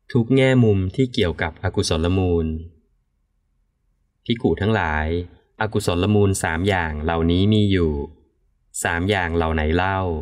ทุกแง่มุมที่เกี่ยวกับอกุศลมูลภิกขุทั้งหลายอกุศลมูล3อย่างเหล่านี้มีอยู่3อย่างเหล่าไหนเล่า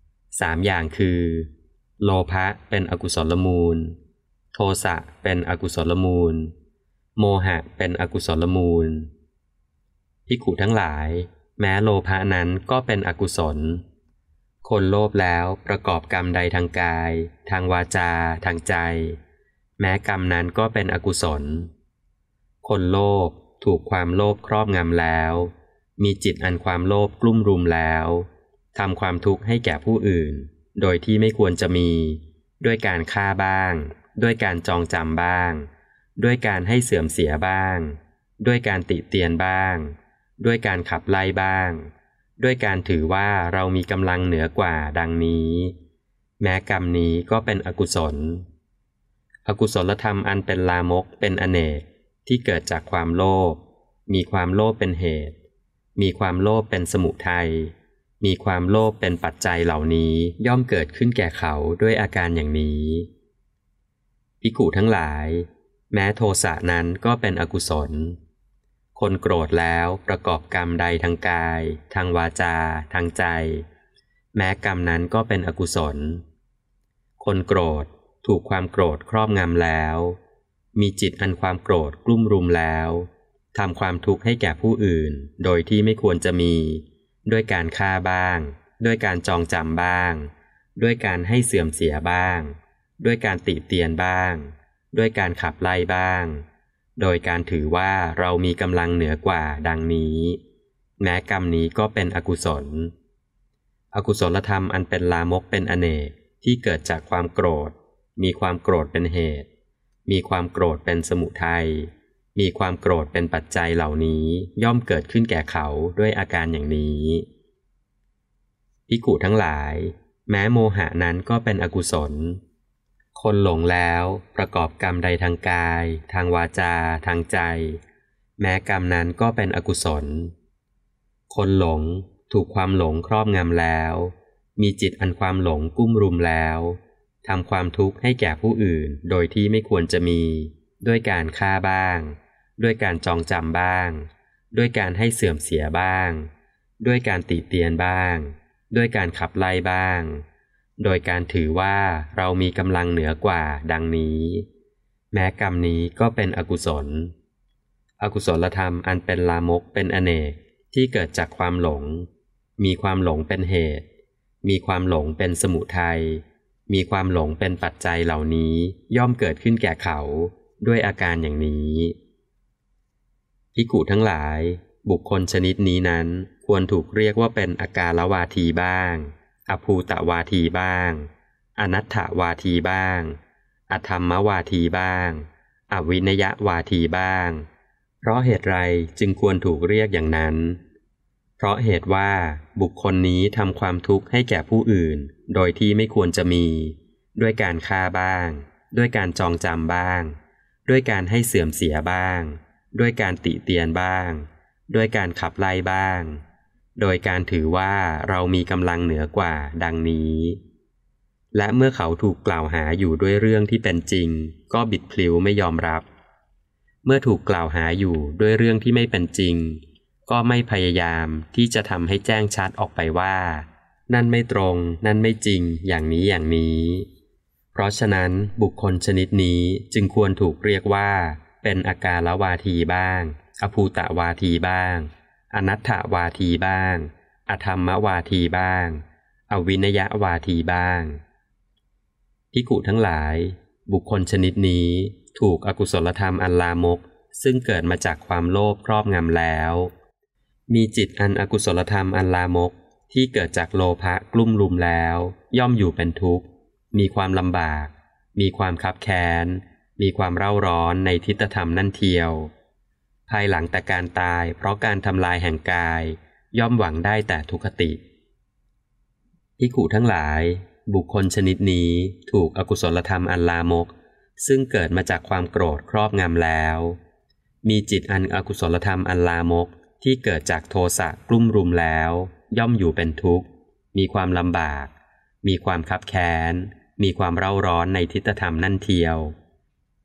3อย่างคือโลภะเป็นอกุศลมูลโทสะเป็นอกุศลมูลโมหะเป็นอกุศลมูลภิกขุทั้งหลายแม้โลภะนั้นก็เป็นอกุศลคนโลภแล้วประกอบกรรมใดทางกายทางวาจาทางใจแม้กรรมนั้นก็เป็นอกุศลคนโลภถูกความโลภครอบงำแล้วมีจิตอันความโลภกลุ่มรุมแล้วทำความทุกข์ให้แก่ผู้อื่นโดยที่ไม่ควรจะมีด้วยการฆ่าบ้างด้วยการจองจำบ้างด้วยการให้เสื่อมเสียบ้างด้วยการติเตียนบ้างด้วยการขับไล่บ้างด้วยการถือว่าเรามีกำลังเหนือกว่าดังนี้แม้กรรมนี้ก็เป็นอกุศลอกุศลธรรมอันเป็นลามกเป็นอเนกที่เกิดจากความโลภมีความโลภเป็นเหตุมีความโลภเป็นสมุทัยมีความโลภเป็นปัจจัยเหล่านี้ย่อมเกิดขึ้นแก่เขาด้วยอาการอย่างนี้ภิกขุทั้งหลายแม้โทสะนั้นก็เป็นอกุศลคนโกรธแล้วประกอบกรรมใดทางกายทางวาจาทางใจแม้กรรมนั้นก็เป็นอกุศลคนโกรธถูกความโกรธครอบงำแล้วมีจิตอันความโกรธกลุ่มรุมแล้วทำความทุกข์ให้แก่ผู้อื่นโดยที่ไม่ควรจะมีด้วยการฆ่าบ้างด้วยการจองจำบ้างด้วยการให้เสื่อมเสียบ้างด้วยการติเตียนบ้างด้วยการขับไล่บ้างโดยการถือว่าเรามีกำลังเหนือกว่าดังนี้แม้กรรมนี้ก็เป็นอกุศลอกุศลธรรมอันเป็นลามกเป็นอเนกที่เกิดจากความโกรธมีความโกรธเป็นเหตุมีความโกรธเป็นสมุทัยมีความโกรธเป็นปัจจัยเหล่านี้ย่อมเกิดขึ้นแก่เขาด้วยอาการอย่างนี้ภิกขุทั้งหลายแม้โมหะนั้นก็เป็นอกุศลคนหลงแล้วประกอบกรรมใดทางกายทางวาจาทางใจแม้กรรมนั้นก็เป็นอกุศลคนหลงถูกความหลงครอบงำแล้วมีจิตอันความหลงกุ้มรุมแล้วทำความทุกข์ให้แก่ผู้อื่นโดยที่ไม่ควรจะมีด้วยการฆ่าบ้างด้วยการจองจำบ้างด้วยการให้เสื่อมเสียบ้างด้วยการติเตียนบ้างด้วยการขับไล่บ้างโดยการถือว่าเรามีกำลังเหนือกว่าดังนี้แม้กรรมนี้ก็เป็นอกุศลอกุศลธรรมอันเป็นลามกเป็นอเนกที่เกิดจากความหลงมีความหลงเป็นเหตุมีความหลงเป็นสมุทัยมีความหลงเป็นปัจจัยเหล่านี้ย่อมเกิดขึ้นแก่เขาด้วยอาการอย่างนี้ภิกขุทั้งหลายบุคคลชนิดนี้นั้นควรถูกเรียกว่าเป็นอากาลวาทีบ้างอภูตวาทีบ้างอนัตถวาทีบ้างอธรรมวาทีบ้างอวินยวาทีบ้างเพราะเหตุไรจึงควรถูกเรียกอย่างนั้นเพราะเหตุว่าบุคคลนี้ทำความทุกข์ให้แก่ผู้อื่นโดยที่ไม่ควรจะมีด้วยการฆ่าบ้างด้วยการจองจำบ้างด้วยการให้เสื่อมเสียบ้างด้วยการติเตียนบ้างด้วยการขับไล่บ้างโดยการถือว่าเรามีกำลังเหนือกว่าดังนี้และเมื่อเขาถูกกล่าวหาอยู่ด้วยเรื่องที่เป็นจริงก็บิดพลิ้วไม่ยอมรับเมื่อถูกกล่าวหาอยู่ด้วยเรื่องที่ไม่เป็นจริงก็ไม่พยายามที่จะทำให้แจ้งชัดออกไปว่านั่นไม่ตรงนั่นไม่จริงอย่างนี้อย่างนี้เพราะฉะนั้นบุคคลชนิดนี้จึงควรถูกเรียกว่าเป็นอากาลวาทีบ้างอภูตวาทีบ้างอนัตถวาทีบ้างอธรรมวาทีบ้างอวินยวาทีบ้างภิกขุทั้งหลายบุคคลชนิดนี้ถูกอกุศลธรรมอันลามกซึ่งเกิดมาจากความโลภครอบงำแล้วมีจิตอันอกุศลธรรมอันลามกที่เกิดจากโลภะกลุ่มรุมแล้วย่อมอยู่เป็นทุกข์มีความลำบากมีความคับแค้นมีความเร่าร้อนในทิฏฐธรรมนั่นเทียวภายหลังแต่การตายเพราะการทำลายแห่งกายย่อมหวังได้แต่ทุกขติภิกขุทั้งหลายบุคคลชนิดนี้ถูกอกุศลธรรมอันลามกซึ่งเกิดมาจากความโกรธครอบงำแล้วมีจิตอันอกุศลธรรมอันลามกที่เกิดจากโทสะกลุ่มรุมแล้วย่อมอยู่เป็นทุกข์มีความลำบากมีความคับแค้นมีความเร่าร้อนในทิฏฐธรรมนั่นเทียว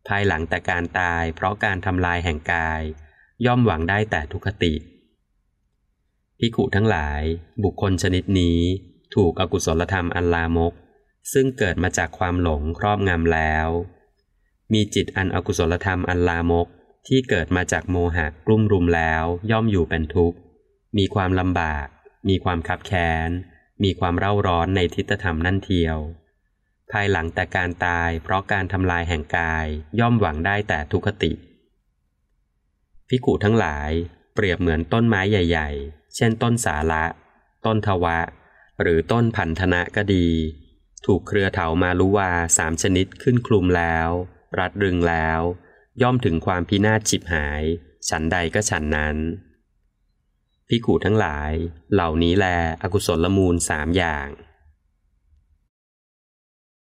ภายหลังแต่การตายเพราะการทำลายแห่งกายย่อมหวังได้แต่ทุกขติภิกขุทั้งหลายบุคคลชนิดนี้ถูกอกุศลธรรมอันลามกซึ่งเกิดมาจากความหลงครอบงำแล้วมีจิตอันอกุศลธรรมอันลามกที่เกิดมาจากโมหะกลุ่มรุมแล้วย่อมอยู่เป็นทุกข์มีความลำบากมีความคับแค้นมีความเร่าร้อนในทิฏฐธรรมนั่นเทียวภายหลังแต่การตายเพราะการทำลายแห่งกายย่อมหวังได้แต่ทุกขติภิกขุทั้งหลายเปรียบเหมือนต้นไม้ใหญ่ๆเช่นต้นสาละต้นทวะหรือต้นพันธนะก็ดีถูกเครือเถามาลุวา3ชนิดขึ้นคลุมแล้วรัดรึงแล้วย่อมถึงความพินาศฉิบหายฉันใดก็ฉันนั้นภิกขุทั้งหลายเหล่านี้แลอกุศลมูล3อย่าง